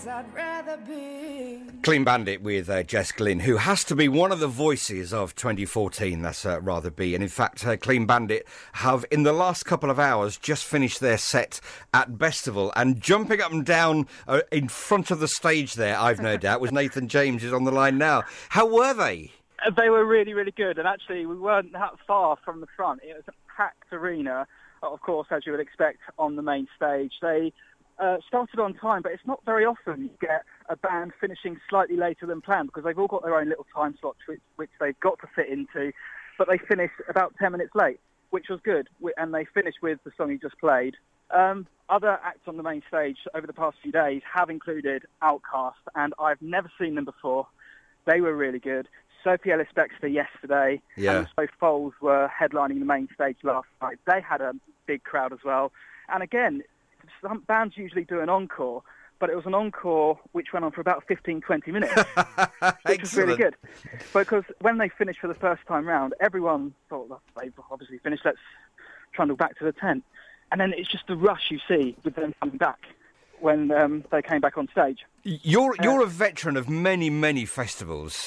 I'd rather be. Clean Bandit with Jess Glynn, who has to be one of the voices of 2014, that's Rather Be. And in fact, Clean Bandit have, in the last couple of hours, just finished their set at Bestival. And jumping up and down in front of the stage there, I've no doubt, was Nathan James, who's on the line now. How were they? They were really, really good. And actually, we weren't that far from the front. It was a packed arena, of course, as you would expect, on the main stage. They started on time, but it's not very often you get a band finishing slightly later than planned because they've all got their own little time slots which they've got to fit into, but they finished about 10 minutes late, which was good, and they finished with the song you just played. Other acts on the main stage over the past few days have included Outkast, and I've never seen them before. They were really good. Sophie Ellis-Bextor yesterday, and also Foals were headlining the main stage last night. They had a big crowd as well. And again, some bands usually do an encore, but it was an encore which went on for about 15, 20 minutes, which was really good. Because when they finished for the first time round, everyone thought, well, they've obviously finished, let's trundle back to the tent. And then it's just the rush you see with them coming back when they came back on stage. You're a veteran of many festivals.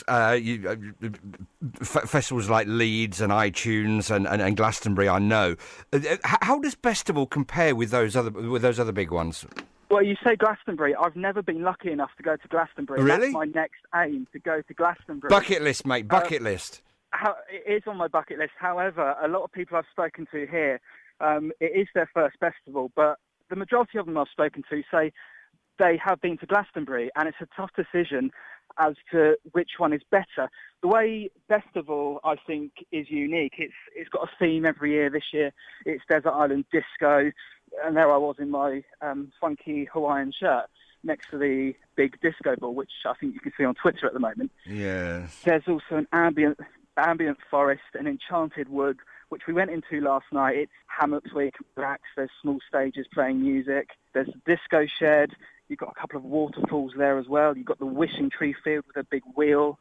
Festivals like Leeds and iTunes and Glastonbury, I know. How does Bestival compare with those other big ones? Well, you say Glastonbury. I've never been lucky enough to go to Glastonbury. Really? That's my next aim, to go to Glastonbury. Bucket list, mate, bucket list. It is on my bucket list. However, a lot of people I've spoken to here, it is their first festival, but the majority of them I've spoken to say they have been to Glastonbury, and it's a tough decision as to which one is better. The way Festival, I think, is unique, it's got a theme every year. This year it's Desert Island Disco, and there I was in my funky Hawaiian shirt next to the big disco ball, which I think you can see on Twitter at the moment. Yeah. There's also an ambient forest, an enchanted wood, which we went into last night. It's hammocks where you can relax. There's small stages playing music. There's a disco shed. You've got a couple of waterfalls there as well. You've got the wishing tree field with a big wheel,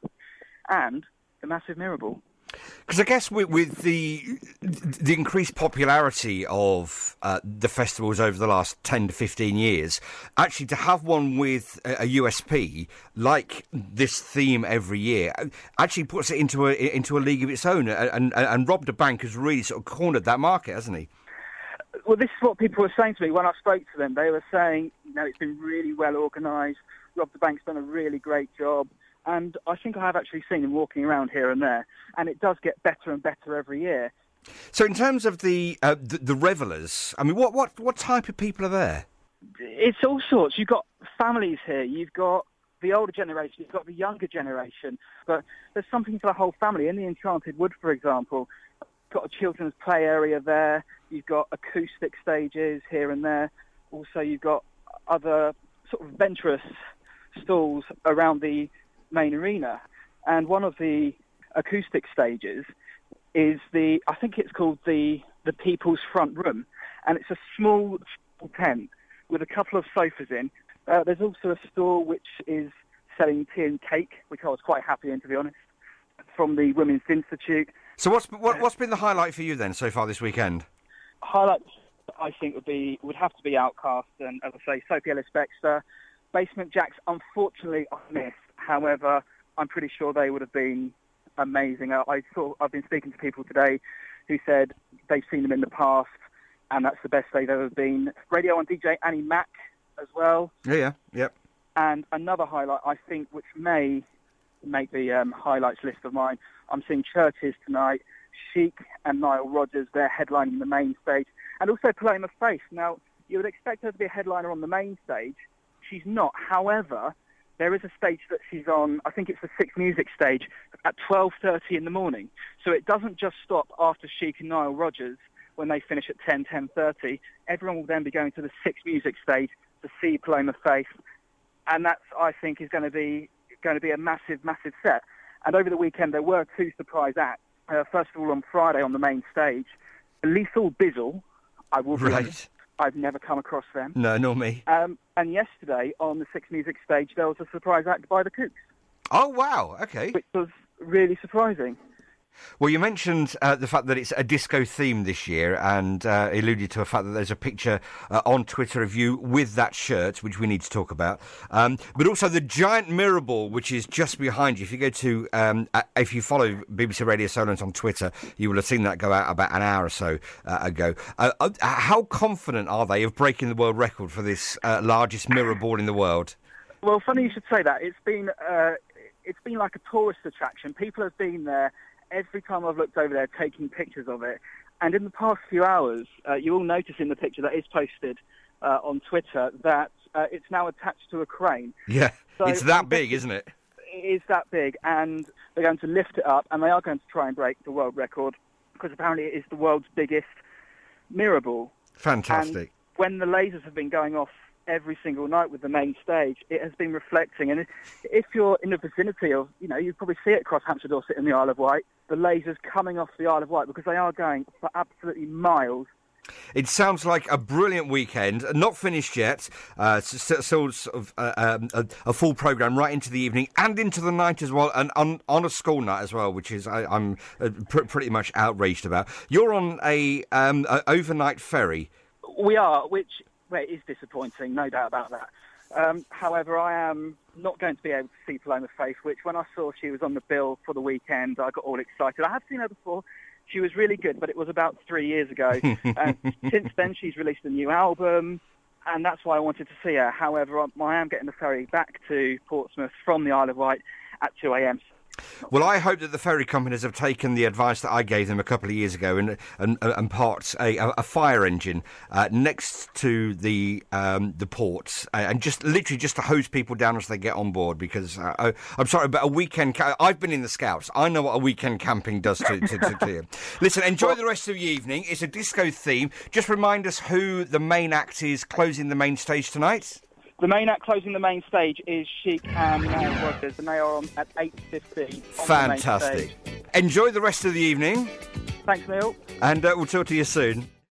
and the massive mirror ball. Because I guess with the increased popularity of the festivals over the last 10 to 15 years, actually to have one with a USP like this theme every year actually puts it into a league of its own. And Rob da Bank has really sort of cornered that market, hasn't he? Well, this is what people were saying to me when I spoke to them. They were saying, it's been really well organised. Rob da Bank's done a really great job. And I think I have actually seen him walking around here and there, and it does get better and better every year. So, in terms of the revellers, I mean, what type of people are there? It's all sorts. You've got families here. You've got the older generation. You've got the younger generation. But there's something for the whole family. In the Enchanted Wood, for example, you've got a children's play area there. You've got acoustic stages here and there. Also, you've got other sort of venturous stalls around the main arena, and one of the acoustic stages is I think it's called the People's Front Room, and it's a small tent with a couple of sofas in. There's also a store which is selling tea and cake, which I was quite happy in, to be honest, from the Women's Institute. So what's been the highlight for you then so far this weekend? Highlights, I think, would have to be Outkast, and as I say, Sophie Ellis-Bextor. Basement Jaxx, unfortunately, I missed. However, I'm pretty sure they would have been amazing. I've been speaking to people today who said they've seen them in the past, and that's the best they've ever been. Radio 1 DJ Annie Mac as well. Yeah. And another highlight, I think, which may make the highlights list of mine, I'm seeing Churches tonight, Chic and Nile Rodgers, they're headlining the main stage, and also Paloma Faith. Now, you would expect her to be a headliner on the main stage. She's not. However, there is a stage that she's on, I think it's the Six Music stage, at 12:30 in the morning. So it doesn't just stop after Chic and Nile Rodgers when they finish at 10:30. Everyone will then be going to the Six Music stage to see Paloma Faith. And that's, I think, is going to be a massive set. And over the weekend, there were two surprise acts. First of all, on Friday on the main stage, Lethal Bizzle, I will be honest, I've never come across them. No, nor me. And yesterday, on the Six Music stage, there was a surprise act by the Kooks. Oh, wow, okay. Which was really surprising. Well, you mentioned the fact that it's a disco theme this year, and alluded to the fact that there's a picture on Twitter of you with that shirt, which we need to talk about. But also the giant mirror ball, which is just behind you. If you go to, if you follow BBC Radio Solent on Twitter, you will have seen that go out about an hour or so ago. How confident are they of breaking the world record for this largest mirror ball in the world? Well, funny you should say that. It's been like a tourist attraction. People have been there every time I've looked over there taking pictures of it. And in the past few hours, you will notice in the picture that is posted on Twitter that it's now attached to a crane. Yeah, so it's that big, isn't it? It is that big, and they're going to lift it up, and they are going to try and break the world record, because apparently it is the world's biggest mirror ball. Fantastic. And when the lasers have been going off every single night with the main stage, it has been reflecting. And if you're in the vicinity of, you probably see it across Hampshire Dorset in the Isle of Wight, the lasers coming off the Isle of Wight, because they are going for absolutely miles. It sounds like a brilliant weekend. Not finished yet. Still sort of a full programme right into the evening and into the night as well, and on a school night as well, which is I'm pretty much outraged about. You're on a overnight ferry. We are, which is disappointing, no doubt about that. However, I am not going to be able to see Paloma Faith, which when I saw she was on the bill for the weekend, I got all excited. I have seen her before. She was really good, but it was about 3 years ago. And since then, she's released a new album, and that's why I wanted to see her. However, I am getting the ferry back to Portsmouth from the Isle of Wight at 2 a.m. Well, I hope that the ferry companies have taken the advice that I gave them a couple of years ago and parked a fire engine next to the port and just literally just to hose people down as they get on board, because I'm sorry, but a weekend... I've been in the Scouts. I know what a weekend camping does to you. Listen, enjoy the rest of the evening. It's a disco theme. Just remind us who the main act is closing the main stage tonight. The main act closing the main stage is Chic and Workers, and they are on at 8:15. Fantastic. Enjoy the rest of the evening. Thanks, Neil. And we'll talk to you soon.